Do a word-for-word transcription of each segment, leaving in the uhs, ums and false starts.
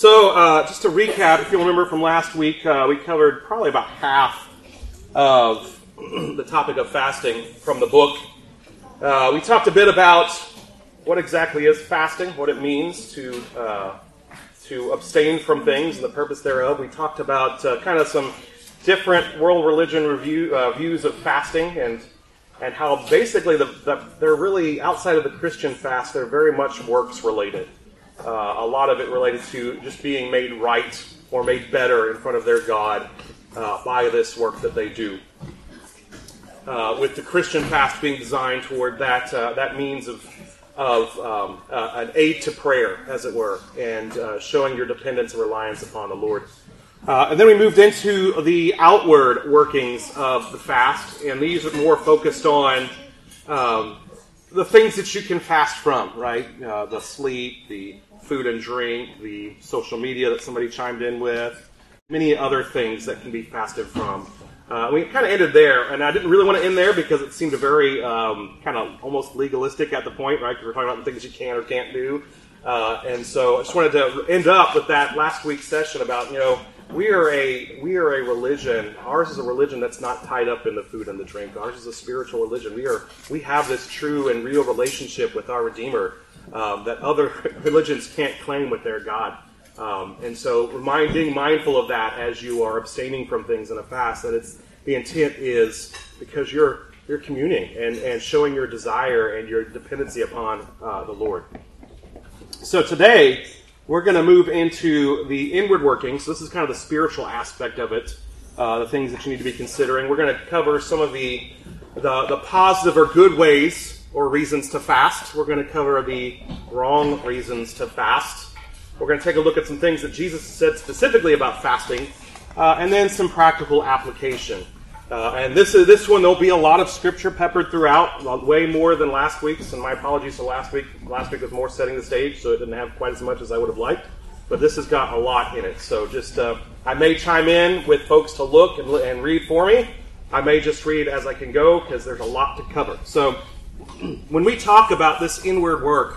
So, uh, just to recap, if you'll remember from last week, uh, we covered probably about half of the topic of fasting from the book. Uh, we talked a bit about what exactly is fasting, what it means to uh, to abstain from things and the purpose thereof. We talked about uh, kind of some different world religion review, uh, views of fasting and and how basically the, the, they're really, outside of the Christian fast, they're very much works related. Uh, a lot of it related to just being made right or made better in front of their God uh, by this work that they do. Uh, with the Christian fast being designed toward that uh, that means of of um, uh, an aid to prayer, as it were, and uh, showing your dependence and reliance upon the Lord. Uh, and then we moved into the outward workings of the fast, and these are more focused on um, the things that you can fast from, right? Uh, the sleep, the food and drink, the social media that somebody chimed in with, many other things that can be fasted from. Uh, we kind of ended there, and I didn't really want to end there because it seemed a very um, kind of almost legalistic at the point, right? Because we're talking about the things you can or can't do. Uh, and so I just wanted to end up with that last week's session about, you know, we are a we are a religion. Ours is a religion that's not tied up in the food and the drink. Ours is a spiritual religion. We are we have this true and real relationship with our Redeemer um, that other religions can't claim with their God. Um, and so reminding, mindful of that as you are abstaining from things in a fast, that it's the intent is because you're you're communing and, and showing your desire and your dependency upon uh, the Lord. So today we're going to move into the inward workings. So this is kind of the spiritual aspect of it, uh, the things that you need to be considering. We're going to cover some of the, the the positive or good ways or reasons to fast. We're going to cover the wrong reasons to fast. We're going to take a look at some things that Jesus said specifically about fasting, uh, and then some practical application. Uh, and this is this one, there'll be a lot of scripture peppered throughout, way more than last week's. And my apologies for last week. Last week was more setting the stage, so it didn't have quite as much as I would have liked. But this has got a lot in it. So just, uh, I may chime in with folks to look and, and read for me. I may just read as I can go, because there's a lot to cover. So when we talk about this inward work,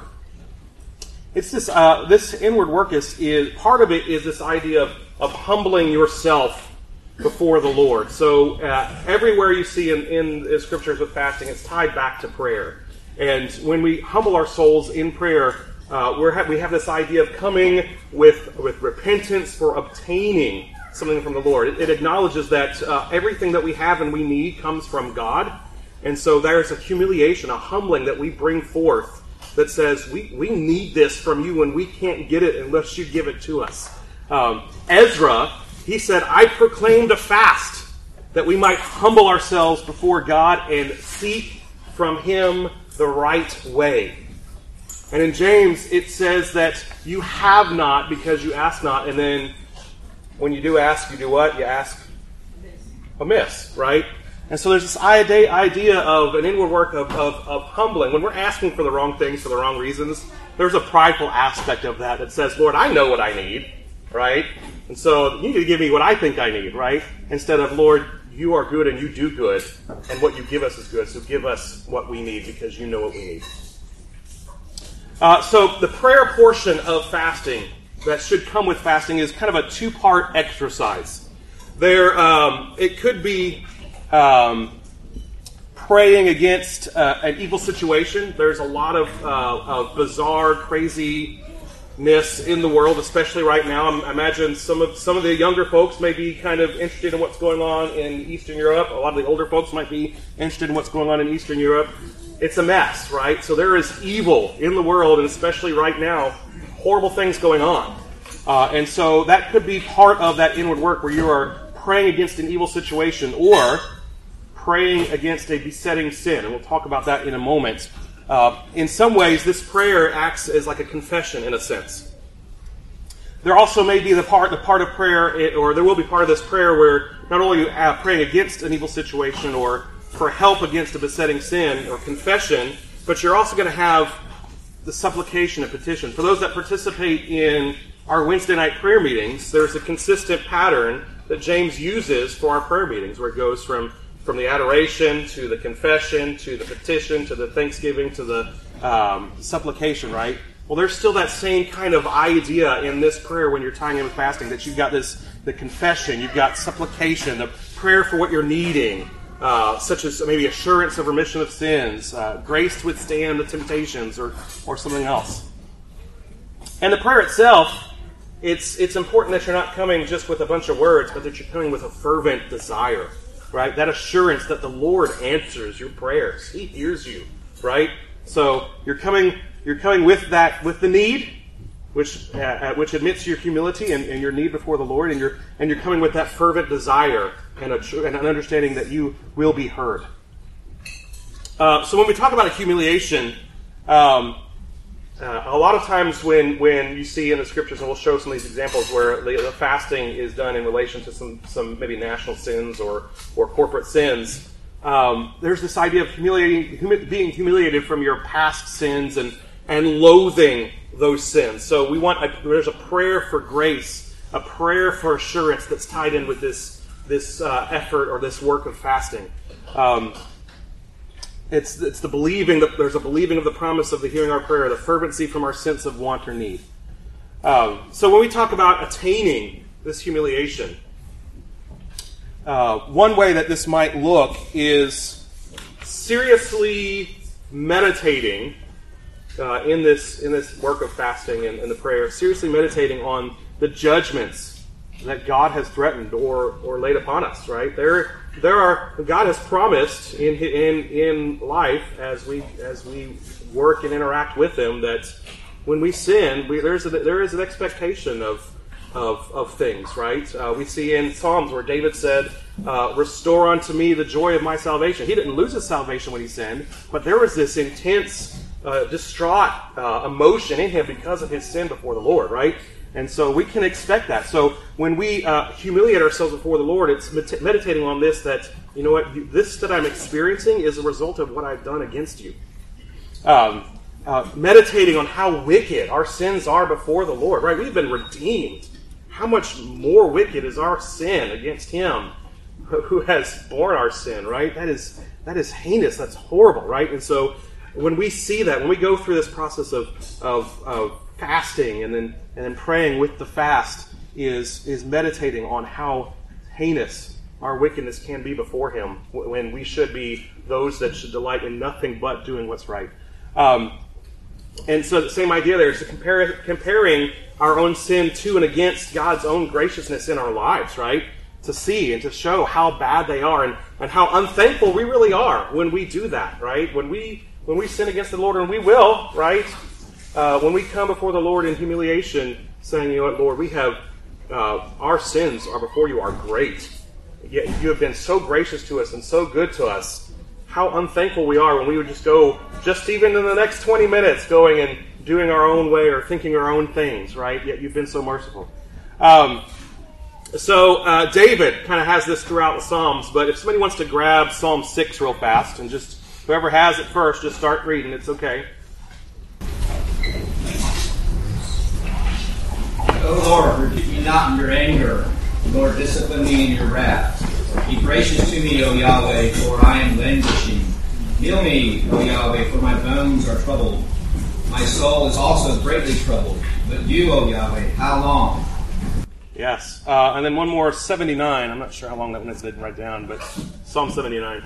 it's this uh, this inward work is, is part of it is this idea of, of humbling yourself before the Lord. So uh, everywhere you see in, in the scriptures with fasting, it's tied back to prayer. And when we humble our souls in prayer, uh, we're ha- we have this idea of coming with with repentance for obtaining something from the Lord. It, it acknowledges that uh, everything that we have and we need comes from God. And so there's a humiliation, a humbling that we bring forth that says, we, we need this from you and we can't get it unless you give it to us. Um, Ezra, he said, I proclaimed a fast that we might humble ourselves before God and seek from Him the right way. And in James, it says that you have not because you ask not. And then when you do ask, you do what? You ask amiss, right? And so there's this idea of an inward work of, of, of humbling. When we're asking for the wrong things for the wrong reasons, there's a prideful aspect of that that says, Lord, I know what I need, right? And so you need to give me what I think I need, right? Instead of, Lord, you are good and you do good, and what you give us is good, so give us what we need because you know what we need. Uh, so the prayer portion of fasting that should come with fasting is kind of a two-part exercise. There, um, it could be um, praying against uh, an evil situation. There's a lot of, uh, of bizarre, crazy in the world, especially right now. I imagine some of some of the younger folks may be kind of interested in what's going on in Eastern Europe. A lot of the older folks might be interested in what's going on in Eastern Europe. It's a mess, right? So there is evil in the world, and especially right now, horrible things going on. Uh, and so that could be part of that inward work where you are praying against an evil situation or praying against a besetting sin. And we'll talk about that in a moment. Uh, in some ways, this prayer acts as like a confession in a sense. There also may be the part, the part of prayer, or there will be part of this prayer where not only are you uh, praying against an evil situation or for help against a besetting sin or confession, but you're also going to have the supplication and petition. For those that participate in our Wednesday night prayer meetings, there's a consistent pattern that James uses for our prayer meetings where it goes from From the adoration to the confession to the petition to the thanksgiving to the um, supplication, right? Well, there's still that same kind of idea in this prayer when you're tying in with fasting, that you've got this, the confession, you've got supplication, the prayer for what you're needing, uh, such as maybe assurance of remission of sins, uh, grace to withstand the temptations, or, or something else. And the prayer itself, it's it's important that you're not coming just with a bunch of words, but that you're coming with a fervent desire, right? That assurance that the Lord answers your prayers. He hears you, right? So you're coming you're coming with that, with the need, which uh, which admits your humility and, and your need before the Lord, and you're and you're coming with that fervent desire and, a, and an understanding that you will be heard. Uh, so when we talk about humiliation, um, Uh, a lot of times when, when you see in the scriptures, and we'll show some of these examples where the, the fasting is done in relation to some, some maybe national sins or, or corporate sins, um, there's this idea of humiliating, humi- being humiliated from your past sins and, and loathing those sins. So we want a, there's a prayer for grace, a prayer for assurance that's tied in with this, this uh, effort or this work of fasting. Um, It's it's the believing that there's a believing of the promise of the hearing our prayer, the fervency from our sense of want or need. Um, so when we talk about attaining this humiliation, uh, one way that this might look is seriously meditating uh, in this in this work of fasting and, and the prayer, seriously meditating on the judgments that God has threatened or or laid upon us. Right there. There are God has promised in in in life as we as we work and interact with Him that when we sin, we, there's a, there is an expectation of of of things, right? Uh, we see in Psalms where David said, uh, "Restore unto me the joy of my salvation." He didn't lose his salvation when he sinned, but there was this intense, uh, distraught uh, emotion in him because of his sin before the Lord, right? And so we can expect that. So when we uh, humiliate ourselves before the Lord, it's med- meditating on this, that, you know what, you, this that I'm experiencing is a result of what I've done against you. Um, uh, meditating on how wicked our sins are before the Lord, right? We've been redeemed. How much more wicked is our sin against Him who has borne our sin, right? That is that is heinous. That's horrible, right? And so when we see that, when we go through this process of of, of fasting and then and then praying with the fast, is is meditating on how heinous our wickedness can be before Him, when we should be those that should delight in nothing but doing what's right. Um, and so the same idea there is to compare, comparing our own sin to and against God's own graciousness in our lives, right? To see and to show how bad they are, and, and how unthankful we really are when we do that, right? When we when we sin against the Lord, and we will, right? Uh, when we come before the Lord in humiliation, saying, you know what, Lord, we have, uh, our sins are before you are great. Yet you have been so gracious to us and so good to us. How unthankful we are when we would just go, just even in the next twenty minutes, going and doing our own way or thinking our own things, right? Yet you've been so merciful. Um, so uh, David kind of has this throughout the Psalms, but if somebody wants to grab Psalm six real fast, and just, whoever has it first, just start reading, it's okay. O Lord, rebuke me not in your anger, nor discipline me in your wrath. Be gracious to me, O Yahweh, for I am languishing. Heal me, O Yahweh, for my bones are troubled. My soul is also greatly troubled. But you, O Yahweh, how long? Yes. Uh, and then one more, seventy-nine. I'm not sure how long that one is, I didn't write down, but Psalm seventy-nine.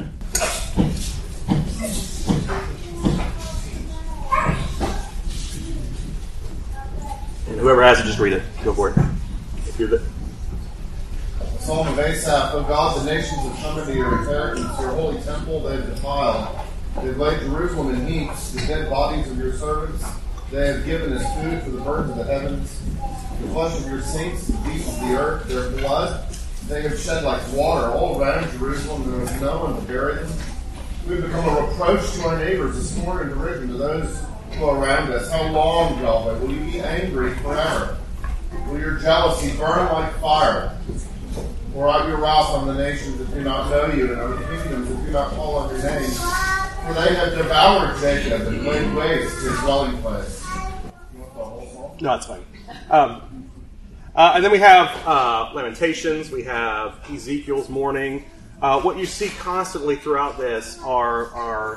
And whoever has it, just read it. Go for it. If you're the... Psalm of Asaph. O God, the nations have come into your inheritance, your holy temple they have defiled. They have laid Jerusalem in heaps, the dead bodies of your servants. They have given as food for the birds of the heavens, the flesh of your saints, the beasts of the earth, their blood. They have shed like water all around Jerusalem. There is no one to bury them. We have become a reproach to our neighbors, a scorn and derision to those who are around us. How long, Yahweh, will you be angry forever? Will your jealousy burn like fire? Pour out your wrath on the nations that do not know you, and on the kingdoms that do not call on your name. For they have devoured Jacob and laid waste his dwelling place. You want the whole song? No, it's fine. Um, uh, and then we have uh, Lamentations. We have Ezekiel's mourning. Uh, what you see constantly throughout this are, are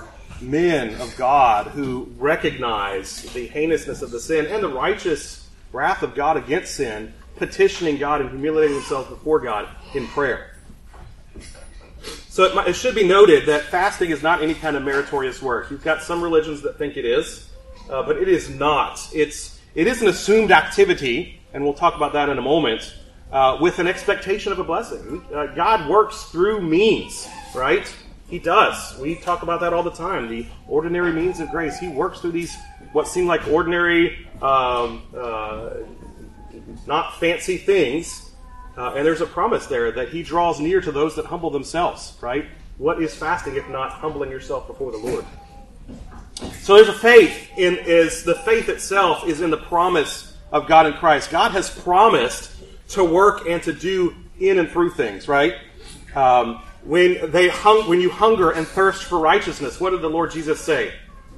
men of God who recognize the heinousness of the sin and the righteous wrath of God against sin, petitioning God and humiliating themselves before God in prayer. So it, might, it should be noted that fasting is not any kind of meritorious work. You've got some religions that think it is, uh, but it is not. It's it is an assumed activity, and we'll talk about that in a moment, uh, with an expectation of a blessing. Uh, God works through means, right? He does. We talk about that all the time. The ordinary means of grace. He works through these what seem like ordinary, um, uh, not fancy things. Uh, and there's a promise there that he draws near to those that humble themselves, right? What is fasting if not humbling yourself before the Lord? So there's a faith in is the faith itself is in the promise of God in Christ. God has promised to work and to do in and through things, right? Um, when they hung, when you hunger and thirst for righteousness, what did the Lord Jesus say?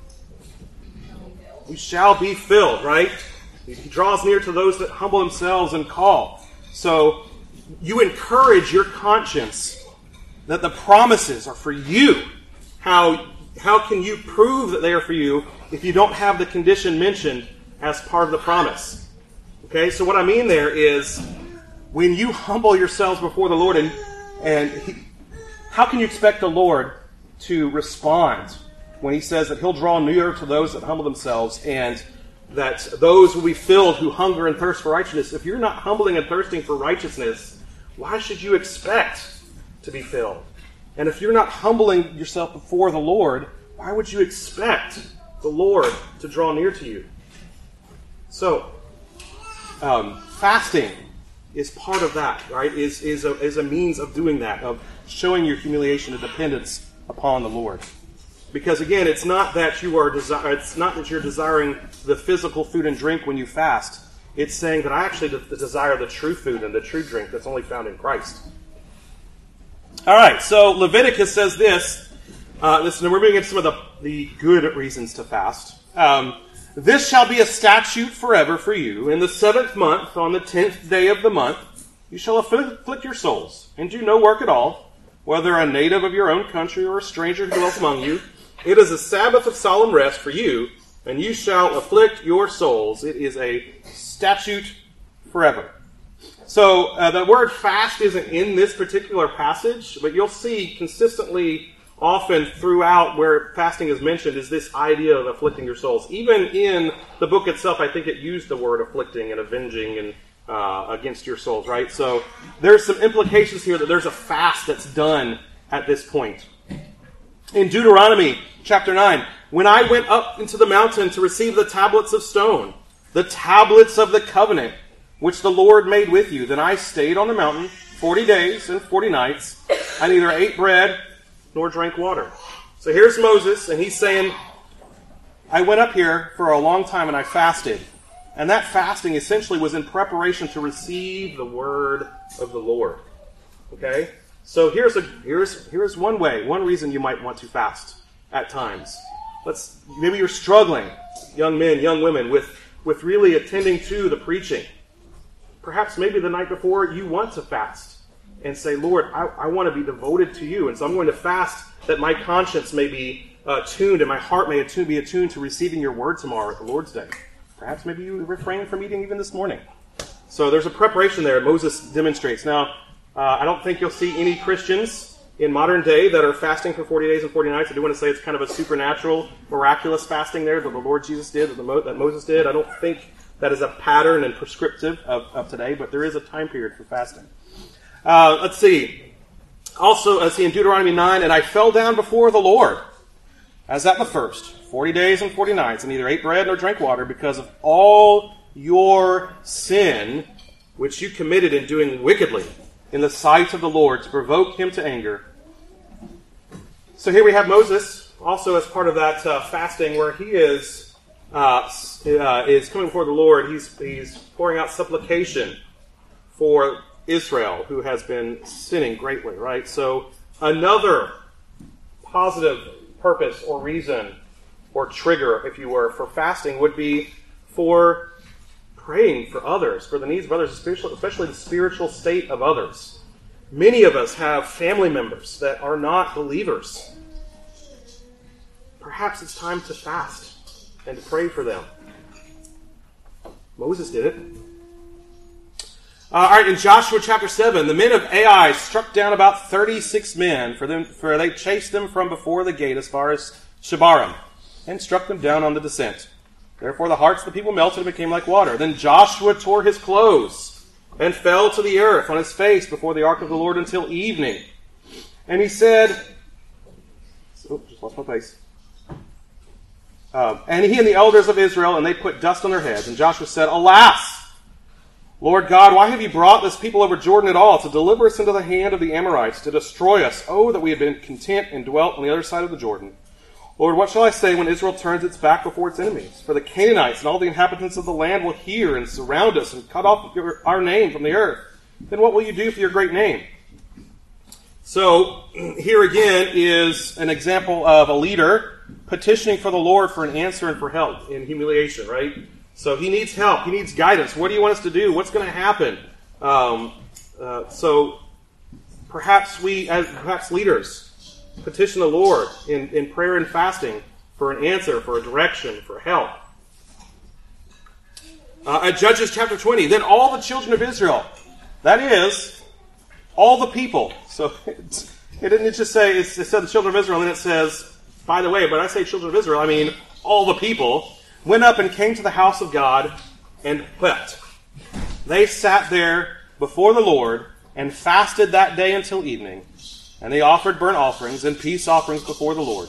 You shall be filled, right? He draws near to those that humble themselves and call. So you encourage your conscience that the promises are for you. How how can you prove that they are for you if you don't have the condition mentioned as part of the promise? Okay, so what I mean there is when you humble yourselves before the Lord, and and he, how can you expect the Lord to respond when he says that he'll draw near to those that humble themselves and that those will be filled who hunger and thirst for righteousness? If you're not humbling and thirsting for righteousness, why should you expect to be filled? And if you're not humbling yourself before the Lord, why would you expect the Lord to draw near to you? So, um, fasting is part of that, right? Is is a, is a means of doing that, of showing your humiliation and dependence upon the Lord. Because again, it's not that you are desi- it's not that you're desiring the physical food and drink when you fast. It's saying that I actually de- desire the true food and the true drink that's only found in Christ. All right, so Leviticus says this. Uh, this and we're moving into some of the, the good reasons to fast. Um, this shall be a statute forever for you. In the seventh month, on the tenth day of the month, you shall afflict your souls, and do no work at all, whether a native of your own country or a stranger who dwells among you. It is a Sabbath of solemn rest for you, and you shall afflict your souls. It is a statute forever. So uh, the word fast isn't in this particular passage, but you'll see consistently often throughout where fasting is mentioned is this idea of afflicting your souls. Even in the book itself, I think it used the word afflicting and avenging and uh, against your souls, right? So there's some implications here that there's a fast that's done at this point. In Deuteronomy chapter nine, when I went up into the mountain to receive the tablets of stone, the tablets of the covenant, which the Lord made with you, then I stayed on the mountain forty days and forty nights. I neither ate bread nor drank water. So here's Moses, and he's saying, I went up here for a long time and I fasted. And that fasting essentially was in preparation to receive the word of the Lord. Okay? So here's a here's here's one way, one reason you might want to fast at times. Let's maybe you're struggling, young men, young women, with, with really attending to the preaching. Perhaps maybe the night before you want to fast and say, Lord, I, I want to be devoted to you, and so I'm going to fast that my conscience may be uh, tuned and my heart may attune, be attuned to receiving your word tomorrow at the Lord's Day. Perhaps maybe you refrain from eating even this morning. So there's a preparation there Moses demonstrates. Now, uh, I don't think you'll see any Christians in modern day that are fasting for forty days and forty nights. I do want to say it's kind of a supernatural, miraculous fasting there that the Lord Jesus did, that, the Mo- that Moses did. I don't think that is a pattern and prescriptive of, of today, but there is a time period for fasting. Uh, let's see. Also, let's see in Deuteronomy nine, and I fell down before the Lord, as at the first, forty days and forty nights, and neither ate bread nor drank water, because of all your sin, which you committed in doing wickedly in the sight of the Lord, to provoke him to anger. So here we have Moses, also as part of that uh, fasting, where he is uh, uh, is coming before the Lord. He's he's pouring out supplication for Israel, who has been sinning greatly, right? So another positive purpose or reason or trigger, if you were, for fasting would be for praying for others, for the needs of others, especially the spiritual state of others. Many of us have family members that are not believers. perhaps it's time to fast and to pray for them. Moses did it. Uh, all right, in Joshua chapter seven, the men of Ai struck down about thirty-six men, for them, for they chased them from before the gate as far as Shebarim, and struck them down on the descent. Therefore the hearts of the people melted and became like water. Then Joshua tore his clothes and fell to the earth on his face before the ark of the Lord until evening. And he said, oh, just lost my place. Uh, and he and the elders of Israel, and they put dust on their heads. And Joshua said, Alas, Lord God, why have you brought this people over Jordan at all, to deliver us into the hand of the Amorites, to destroy us? Oh, that we had been content and dwelt on the other side of the Jordan. Lord, what shall I say when Israel turns its back before its enemies? For the Canaanites and all the inhabitants of the land will hear and surround us and cut off your, our name from the earth. Then what will you do for your great name? So, here again is an example of a leader petitioning for the Lord for an answer and for help in humiliation, right? So he needs help. He needs guidance. What do you want us to do? What's going to happen? Um, uh, so perhaps we, as perhaps leaders, petition the Lord in, in prayer and fasting for an answer, for a direction, for help. Uh, at Judges chapter twenty, then all the children of Israel, that is, all the people. So it, it didn't just say, it said the children of Israel, and then it says, by the way, when I say children of Israel, I mean all the people, went up and came to the house of God and wept. They sat there before the Lord and fasted that day until evening, and they offered burnt offerings and peace offerings before the Lord.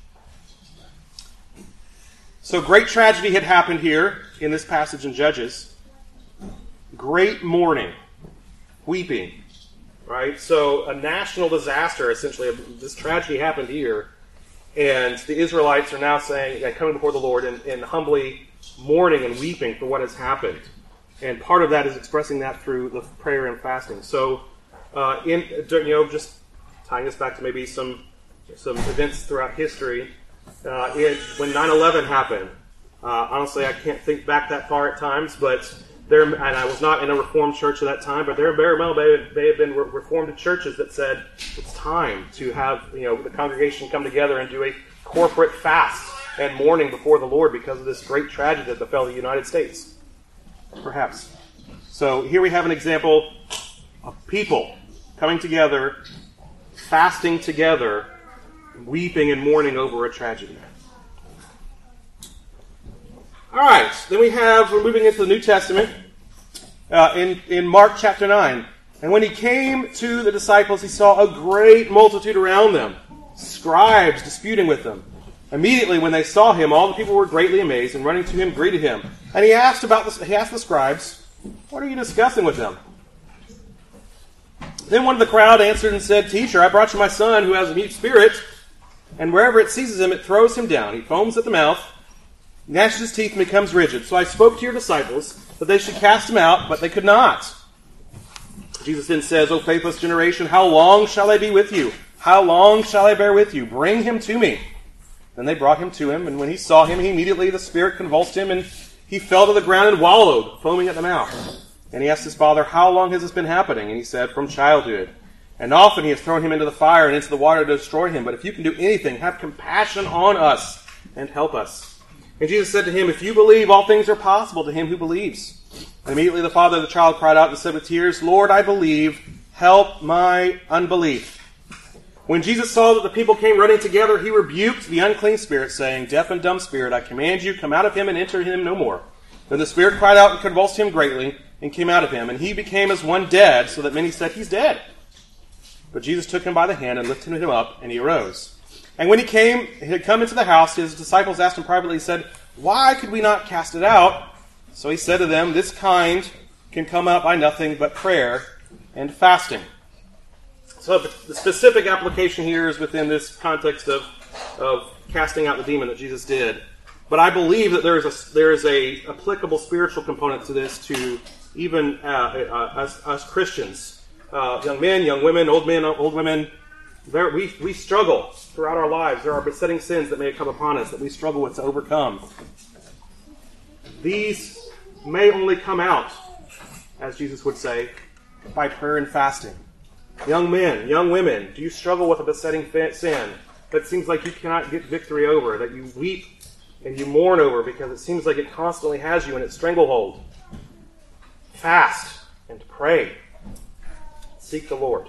So great tragedy had happened here in this passage in Judges. Great mourning, weeping, right? So a national disaster, essentially. This tragedy happened here. And the Israelites are now saying, coming before the Lord and, and humbly mourning and weeping for what has happened. And part of that is expressing that through the prayer and fasting. So, uh, in you know, just tying us back to maybe some some events throughout history, uh, it, when nine eleven happened, uh, honestly, I can't think back that far at times, but there, and I was not in a Reformed church at that time, but there very well may, may have been Reformed churches that said it's time to have, you know, the congregation come together and do a corporate fast and mourning before the Lord because of this great tragedy that befell the United States. Perhaps. So here we have an example of people coming together, fasting together, weeping and mourning over a tragedy. All right, then we have, we're moving into the New Testament, uh, in, in Mark chapter nine. And when he came to the disciples, he saw a great multitude around them, scribes disputing with them. Immediately when they saw him, all the people were greatly amazed, and running to him, greeted him. And he asked about the, he asked the scribes, what are you discussing with them? Then one of the crowd answered and said, Teacher, I brought you my son who has a mute spirit, and wherever it seizes him, it throws him down. He foams at the mouth, gnashes his teeth, and becomes rigid. So I spoke to your disciples that they should cast him out, but they could not. Jesus then says, O faithless generation, how long shall I be with you? How long shall I bear with you? Bring him to me. Then they brought him to him, and when he saw him, he immediately the spirit convulsed him, and he fell to the ground and wallowed, foaming at the mouth. And he asked his father, How long has this been happening? And he said, From childhood. And often he has thrown him into the fire and into the water to destroy him. But if you can do anything, have compassion on us and help us. And Jesus said to him, If you believe, all things are possible to him who believes. And immediately the father of the child cried out and said with tears, Lord, I believe, help my unbelief. When Jesus saw that the people came running together, he rebuked the unclean spirit, saying, Deaf and dumb spirit, I command you, come out of him and enter him no more. Then the spirit cried out and convulsed him greatly, and came out of him. And he became as one dead, so that many said, He's dead. But Jesus took him by the hand and lifted him up, and he arose. And when he came, he had come into the house, his disciples asked him privately, he said, Why could we not cast it out? So he said to them, This kind can come out by nothing but prayer and fasting. So the specific application here is within this context of, of casting out the demon that Jesus did. But I believe that there is a there is a applicable spiritual component to this to even uh, uh, us, us Christians, uh, young men, young women, old men, old women. There, we we struggle throughout our lives. There are besetting sins that may come upon us that we struggle with to overcome. These may only come out, as Jesus would say, by prayer and fasting. Young men, young women, do you struggle with a besetting sin? that seems like you cannot get victory over, that you weep and you mourn over because it seems like it constantly has you in its stranglehold. Fast and pray. Seek the Lord.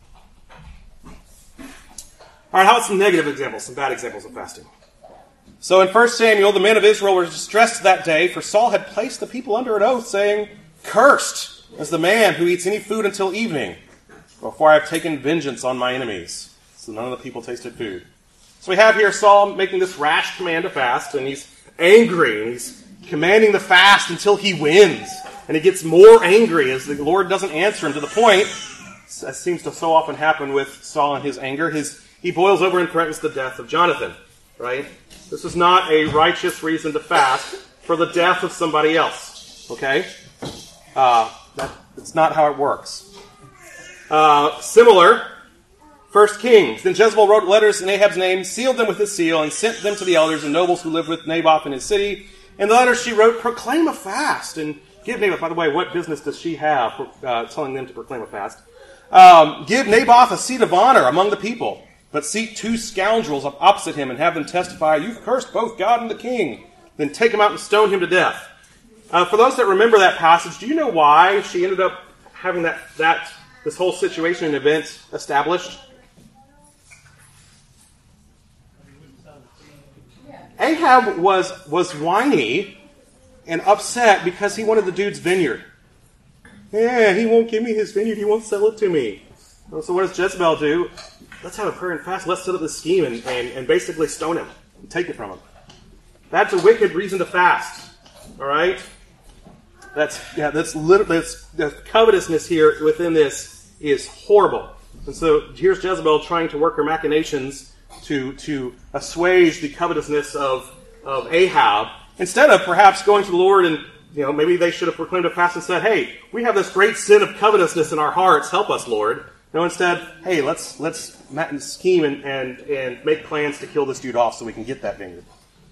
All right, how about some negative examples, some bad examples of fasting? So in First Samuel, the men of Israel were distressed that day, for Saul had placed the people under an oath, saying, "Cursed is the man who eats any food until evening, before I have taken vengeance on my enemies." So none of the people tasted food. So we have here Saul making this rash command to fast, and he's angry, and he's commanding the fast until he wins. And he gets more angry as the Lord doesn't answer him, to the point, as seems to so often happen with Saul and his anger, his he boils over and threatens the death of Jonathan. Right? This is not a righteous reason to fast for the death of somebody else. Okay? Uh, that, that's not how it works. Uh, similar, First Kings. Then Jezebel wrote letters in Ahab's name, sealed them with his seal, and sent them to the elders and nobles who lived with Naboth in his city. In the letters she wrote, "Proclaim a fast and give Naboth." By the way, what business does she have for uh, telling them to proclaim a fast? Um, "Give Naboth a seat of honor among the people, but seek two scoundrels opposite him and have them testify, 'You've cursed both God and the king.' Then take him out and stone him to death." Uh, for those that remember that passage, do you know why she ended up having that that this whole situation and event established? Ahab was was whiny and upset because he wanted the dude's vineyard. Yeah, he won't give me his vineyard. He won't sell it to me. So what does Jezebel do? Let's have a prayer and fast. Let's set up this scheme and, and, and basically stone him and take it from him. That's a wicked reason to fast. All right? That's yeah. That's literally that's, the covetousness here within this is horrible. And so here's Jezebel trying to work her machinations to to assuage the covetousness of of Ahab, instead of perhaps going to the Lord and, you know, maybe they should have proclaimed a fast and said, "Hey, we have this great sin of covetousness in our hearts. Help us, Lord." No, instead, hey, let's let's scheme and, and, and make plans to kill this dude off so we can get that vineyard.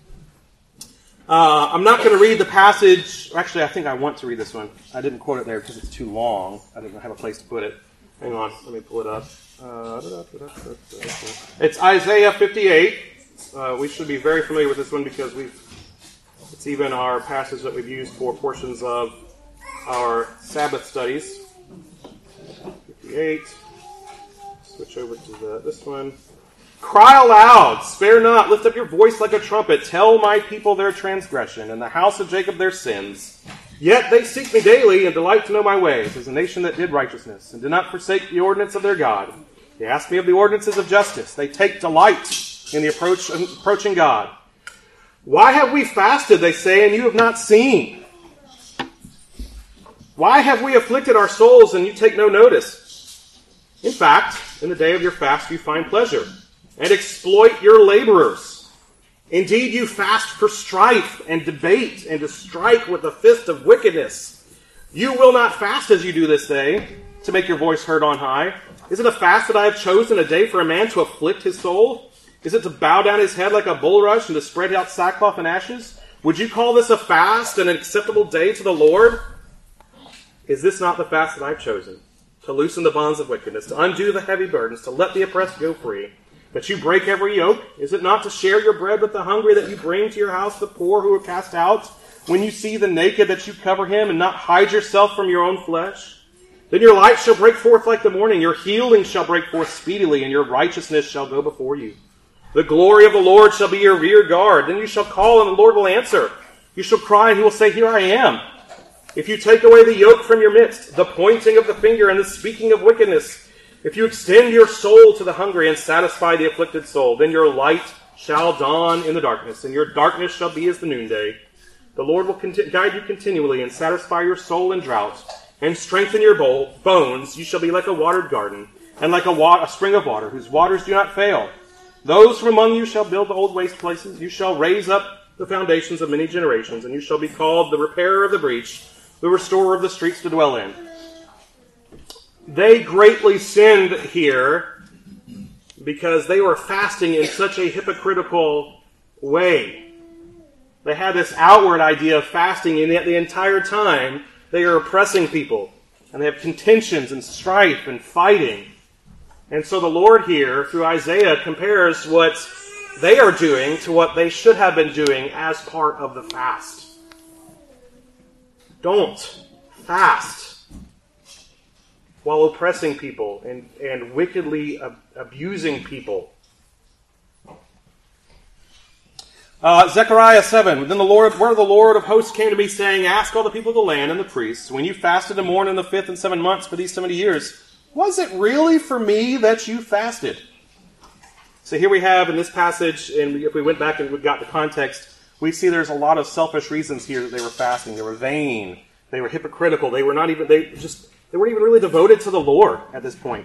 Uh, I'm not going to read the passage. Actually, I think I want to read this one. I didn't quote it there because it's too long. I didn't have a place to put it. Hang on, let me pull it up. Uh, it's Isaiah fifty-eight. Uh, we should be very familiar with this one because we've it's even our passage that we've used for portions of our Sabbath studies. fifty-eight. Switch over to the, this one. "Cry aloud, spare not, lift up your voice like a trumpet. Tell my people their transgression, and the house of Jacob their sins. Yet they seek me daily, and delight to know my ways, as a nation that did righteousness, and did not forsake the ordinance of their God. They ask me of the ordinances of justice. They take delight in the approach, approaching God. Why have we fasted, they say, and you have not seen? Why have we afflicted our souls, and you take no notice? In fact, in the day of your fast you find pleasure, and exploit your laborers. Indeed, you fast for strife and debate, and to strike with the fist of wickedness. You will not fast as you do this day, to make your voice heard on high. Is it a fast that I have chosen, a day for a man to afflict his soul? Is it to bow down his head like a bulrush, and to spread out sackcloth and ashes? Would you call this a fast and an acceptable day to the Lord? Is this not the fast that I have chosen? To loosen the bonds of wickedness, to undo the heavy burdens, to let the oppressed go free. But you break every yoke. Is it not to share your bread with the hungry, that you bring to your house the poor who are cast out? When you see the naked, that you cover him, and not hide yourself from your own flesh? Then your light shall break forth like the morning. Your healing shall break forth speedily, and your righteousness shall go before you. The glory of the Lord shall be your rear guard. Then you shall call, and the Lord will answer. You shall cry, and he will say, "Here I am." If you take away the yoke from your midst, the pointing of the finger and the speaking of wickedness, if you extend your soul to the hungry and satisfy the afflicted soul, then your light shall dawn in the darkness, and your darkness shall be as the noonday. The Lord will conti- guide you continually and satisfy your soul in drought, and strengthen your bowl, bones. You shall be like a watered garden, and like a, wa- a spring of water, whose waters do not fail. Those from among you shall build the old waste places. You shall raise up the foundations of many generations, and you shall be called the repairer of the breach, the restorer of the streets to dwell in. They greatly sinned here because they were fasting in such a hypocritical way. They had this outward idea of fasting, and yet the entire time they are oppressing people. And they have contentions and strife and fighting. And so the Lord here, through Isaiah, compares what they are doing to what they should have been doing as part of the fast. Don't fast while oppressing people and, and wickedly ab- abusing people. Uh, Zechariah seven. Then the Lord, where the Lord of hosts came to me, saying, ask all the people of the land and the priests, when you fasted and mourned in the fifth and seven months for these seventy years, was it really for me that you fasted? So here we have in this passage, and if we went back and we got the context, we see there's a lot of selfish reasons here that they were fasting. They were vain. They were hypocritical. They were not even, they just, they weren't even really devoted to the Lord at this point.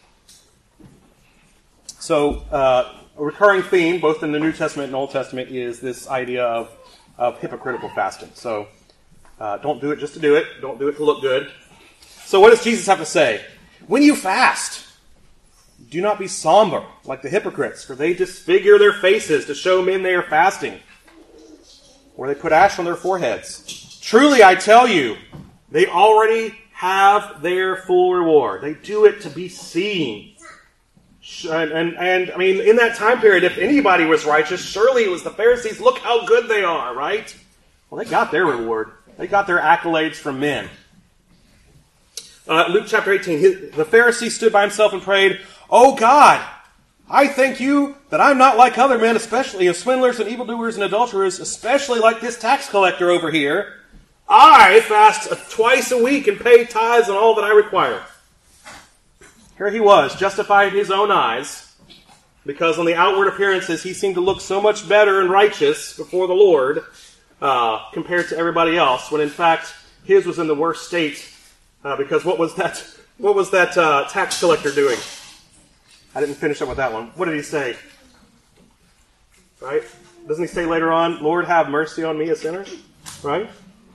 So, uh, a recurring theme, both in the New Testament and Old Testament, is this idea of, of hypocritical fasting. So, uh, don't do it just to do it. Don't do it to look good. So what does Jesus have to say? When you fast, do not be somber like the hypocrites, for they disfigure their faces to show men they are fasting, or they put ash on their foreheads. Truly, I tell you, they already have their full reward. They do it to be seen. And, and, and, I mean, in that time period, if anybody was righteous, surely it was the Pharisees. Look how good they are, right? Well, they got their reward. They got their accolades from men. Uh, Luke chapter eighteen, his, the Pharisee stood by himself and prayed, "Oh God, I thank you that I'm not like other men, especially of swindlers and evildoers and adulterers, especially like this tax collector over here. I fast twice a week and pay tithes on all that I require." Here he was, justified in his own eyes, because on the outward appearances he seemed to look so much better and righteous before the Lord uh, compared to everybody else, when in fact his was in the worst state. Uh, because what was that? What was that uh, tax collector doing? I didn't finish up with that one. What did he say? Right? Doesn't he say later on, "Lord, have mercy on me, a sinner"? Right?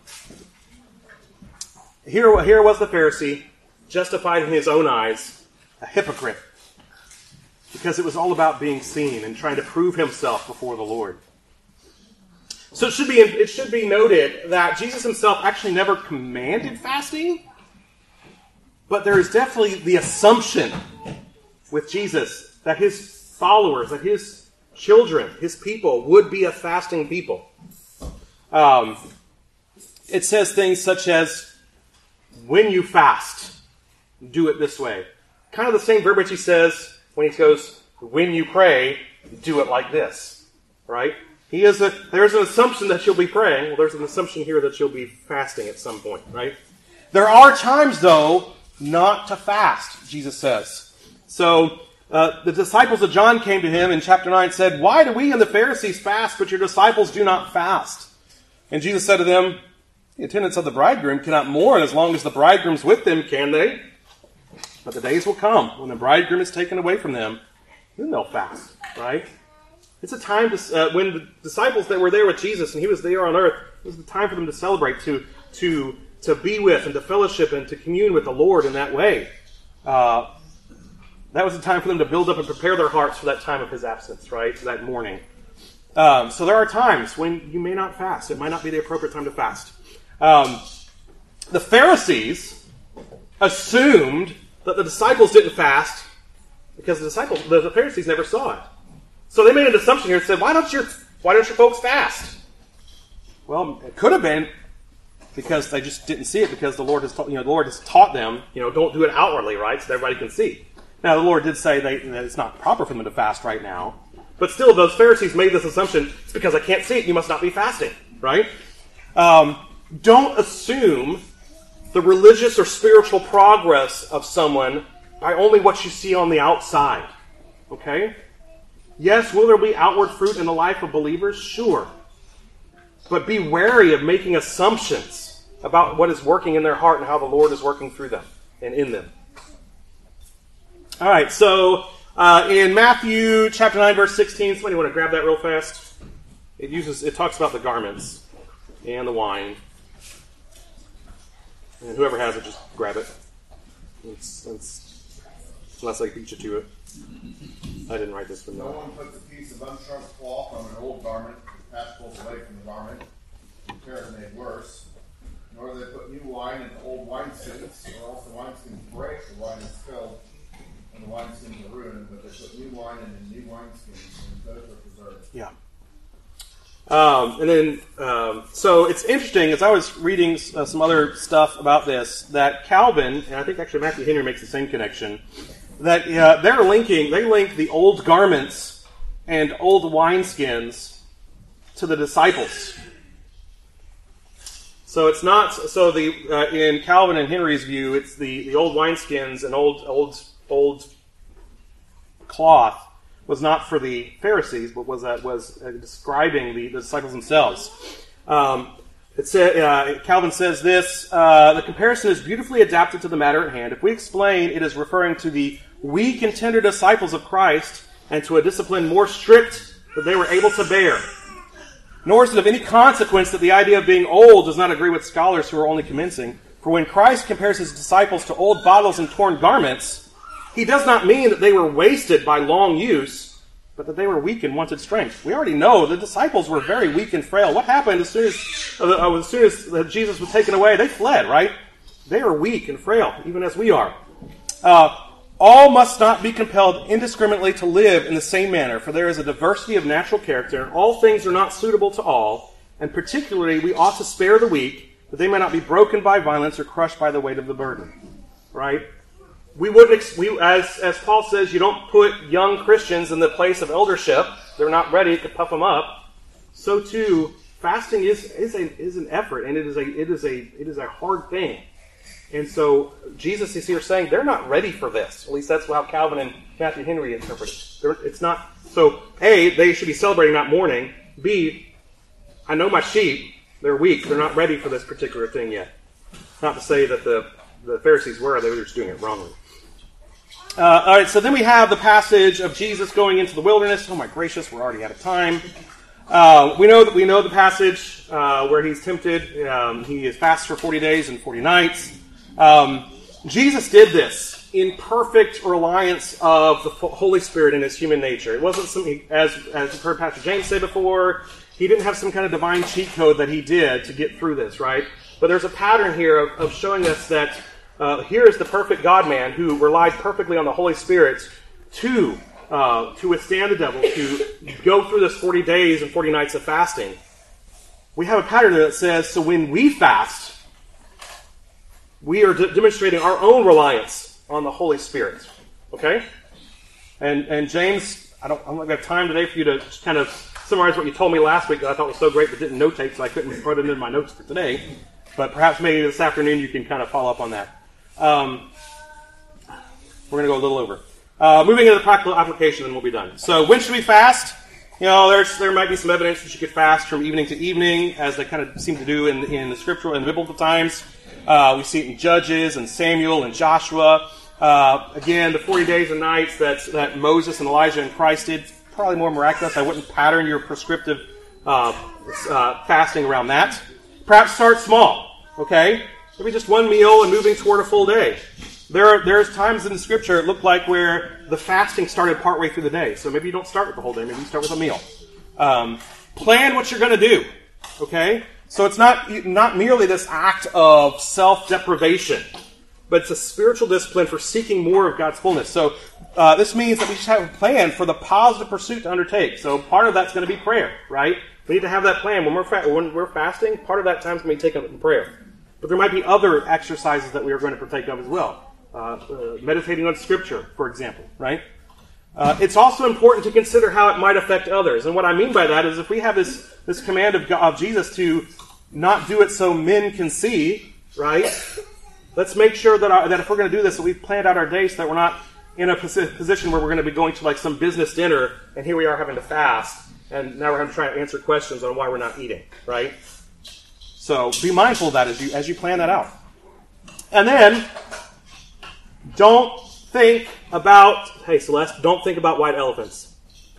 Here, here was the Pharisee, justified in his own eyes, a hypocrite, because it was all about being seen and trying to prove himself before the Lord. So it should be it should be noted that Jesus himself actually never commanded fasting. But there is definitely the assumption with Jesus that his followers, that his children, his people, would be a fasting people. Um, it says things such as, when you fast, do it this way. Kind of the same verbiage he says when he goes, when you pray, do it like this. Right? He is a, there's an assumption that you'll be praying. Well, there's an assumption here that you'll be fasting at some point. Right? There are times, though, not to fast, Jesus says. So, uh, the disciples of John came to him in chapter nine and said, "Why do we and the Pharisees fast, but your disciples do not fast?" And Jesus said to them, "The attendants of the bridegroom cannot mourn as long as the bridegroom's with them, can they? But the days will come when the bridegroom is taken away from them, then they'll fast." Right? It's a time to, uh, when the disciples that were there with Jesus and he was there on earth, it was the time for them to celebrate, to, to, to be with and to fellowship and to commune with the Lord in that way. Uh, that was the time for them to build up and prepare their hearts for that time of his absence, right? That morning. Um, so there are times when you may not fast. It might not be the appropriate time to fast. Um, the Pharisees assumed that the disciples didn't fast because the disciples, the, the Pharisees never saw it. So they made an assumption here and said, why don't your, why don't your folks fast? Well, it could have been because they just didn't see it, because the Lord has taught, you know, the Lord has taught them, you know, don't do it outwardly, right, so that everybody can see. Now, the Lord did say they, that it's not proper for them to fast right now, but still, those Pharisees made this assumption, it's because I can't see it, you must not be fasting, right? Um, don't assume the religious or spiritual progress of someone by only what you see on the outside, okay? Yes, will there be outward fruit in the life of believers? Sure. But be wary of making assumptions about what is working in their heart and how the Lord is working through them and in them. All right, so uh, in Matthew chapter nine, verse sixteen, somebody want to grab that real fast? It uses it talks about the garments and the wine. And whoever has it, just grab it. It's, it's, unless I beat you to it. I didn't write this one. No one puts a piece of unshrunk cloth on an old garment, the patch pulls away from the garment, and the tear is made worse. Nor do they put new wine into old wineskins, or else the wineskins break, the wine is spilled, and the wineskins are ruined, but they put new wine in new wineskins, and those are preserved. Yeah. Um, and then, um, so it's interesting, as I was reading uh, some other stuff about this, that Calvin, and I think actually Matthew Henry makes the same connection, that uh, they're linking, they link the old garments and old wineskins to the disciples. So it's not, so the, uh, in Calvin and Henry's view, it's the, the old wineskins and old, old, old cloth was not for the Pharisees, but was uh, was uh, describing the, the disciples themselves. Um, it said, uh, Calvin says this, uh, the comparison is beautifully adapted to the matter at hand. If we explain it is referring to the weak and tender disciples of Christ and to a discipline more strict that they were able to bear. Nor is it of any consequence that the idea of being old does not agree with scholars who are only commencing. For when Christ compares his disciples to old bottles and torn garments, he does not mean that they were wasted by long use, but that they were weak and wanted strength. We already know the disciples were very weak and frail. What happened as soon as, uh, as soon as Jesus was taken away? They fled, right? They were weak and frail, even as we are. Uh, all must not be compelled indiscriminately to live in the same manner, for there is a diversity of natural character. All things are not suitable to all, and particularly we ought to spare the weak, that they may not be broken by violence or crushed by the weight of the burden. Right? We wouldn't, ex- we, as, as Paul says, you don't put young Christians in the place of eldership. They're not ready to puff them up. So too, fasting is, is a, is an effort, and it is a, it is a, it is a hard thing. And so Jesus is here saying they're not ready for this. At least that's how Calvin and Matthew Henry interpret it. They're, it's not, so A, they should be celebrating, not mourning. B, I know my sheep, they're weak, they're not ready for this particular thing yet. Not to say that the, the Pharisees were, they were just doing it wrongly. Uh, all right, so then we have the passage of Jesus going into the wilderness. Oh my gracious, we're already out of time. Uh, we know that we know the passage uh, where he's tempted. Um, he is fast for forty days and forty nights. Um, Jesus did this in perfect reliance of the Holy Spirit in his human nature. It wasn't something, as as you've heard Pastor James say before, he didn't have some kind of divine cheat code that he did to get through this, right? But there's a pattern here of, of showing us that uh, here is the perfect God-man who relied perfectly on the Holy Spirit to uh, to withstand the devil, to go through this forty days and forty nights of fasting. We have a pattern that says, so when we fast, we are de- demonstrating our own reliance on the Holy Spirit. Okay? And and James, I don't, I don't think I have time today for you to just kind of summarize what you told me last week that I thought was so great but didn't notate, so I couldn't put it in my notes for today. But perhaps maybe this afternoon you can kind of follow up on that. Um, we're going to go a little over. Uh, moving into the practical application, and we'll be done. So when should we fast? You know, there's there might be some evidence that you could fast from evening to evening, as they kind of seem to do in, in the scriptural and biblical times. Uh, we see it in Judges and Samuel and Joshua. Uh, again, the forty days and nights that, that Moses and Elijah and Christ did, probably more miraculous. I wouldn't pattern your prescriptive uh, uh, fasting around that. Perhaps start small, okay? Maybe just one meal and moving toward a full day. There are there's times in the scripture it looked like where the fasting started partway through the day. So maybe you don't start with the whole day. Maybe you start with a meal. Um, plan what you're going to do, okay? So it's not not merely this act of self-deprivation, but it's a spiritual discipline for seeking more of God's fullness. So uh, this means that we should have a plan for the positive pursuit to undertake. So part of that's going to be prayer, right? We need to have that plan. When we're fa- when we're fasting, part of that time is going to be taken up in prayer. But there might be other exercises that we are going to partake of as well. Uh, uh, meditating on Scripture, for example, right? Uh, it's also important to consider how it might affect others. And what I mean by that is if we have this, this command of, God, of Jesus to not do it so men can see, right? Let's make sure that, our, that if we're going to do this, that we've planned out our day so that we're not in a position where we're going to be going to like some business dinner, and here we are having to fast, and now we're having to try to answer questions on why we're not eating, right? So be mindful of that as you as you plan that out. And then, don't think about, hey Celeste, don't think about white elephants.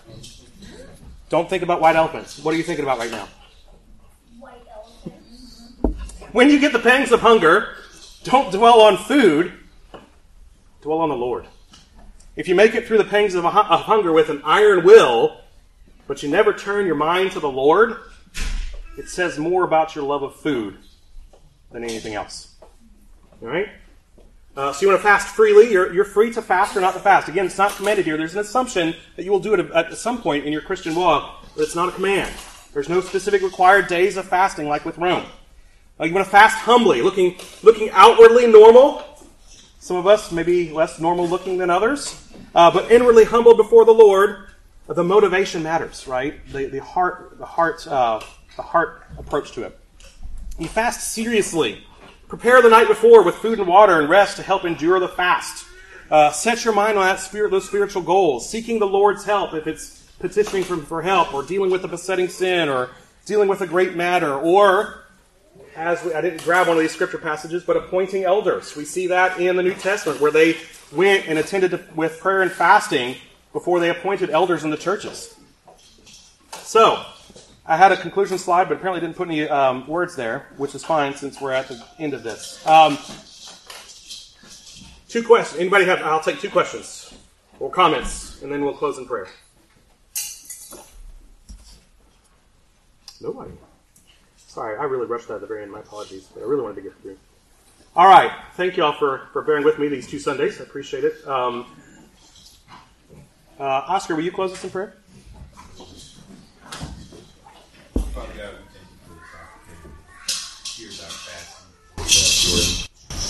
Don't think about white elephants. What are you thinking about right now? White elephants. When you get the pangs of hunger, don't dwell on food, dwell on the Lord. If you make it through the pangs of, of hunger with an iron will, but you never turn your mind to the Lord, it says more about your love of food than anything else. All right? Uh, so you want to fast freely, you're, you're free to fast or not to fast. Again, it's not commanded here. There's an assumption that you will do it at, at some point in your Christian walk, but it's not a command. There's no specific required days of fasting like with Rome. Uh, you want to fast humbly, looking, looking outwardly normal. Some of us may be less normal looking than others. Uh, but inwardly humbled before the Lord, the motivation matters, right? The, the heart, the heart, uh, the heart approach to it. You fast seriously. Prepare the night before with food and water and rest to help endure the fast. Uh, set your mind on that spirit, those spiritual goals. Seeking the Lord's help, if it's petitioning for, for help, or dealing with a besetting sin, or dealing with a great matter, or, as we, I didn't grab one of these scripture passages, but appointing elders. We see that in the New Testament, where they went and attended to, with prayer and fasting before they appointed elders in the churches. So, I had a conclusion slide, but apparently didn't put any um, words there, which is fine since we're at the end of this. Um, two questions. Anybody have? I'll take two questions or comments, and then we'll close in prayer. Nobody. Sorry, I really rushed that at the very end. My apologies, but I really wanted to get through. All right. Thank you all for, for bearing with me these two Sundays. I appreciate it. Um, uh, Oscar, will you close us in prayer? Father God, we thank you for this opportunity. Here's our fasting.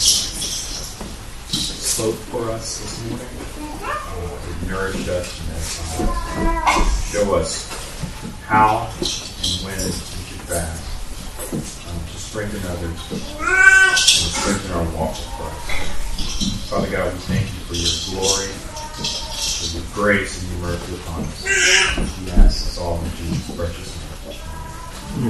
Spoke for us this morning. Uh, it nourished us and uh, show us how and when we should fast um, to strengthen others and strengthen our walk with Christ. Father God, we thank you for your glory, for your grace and your mercy upon us. We ask this all in Jesus' precious name.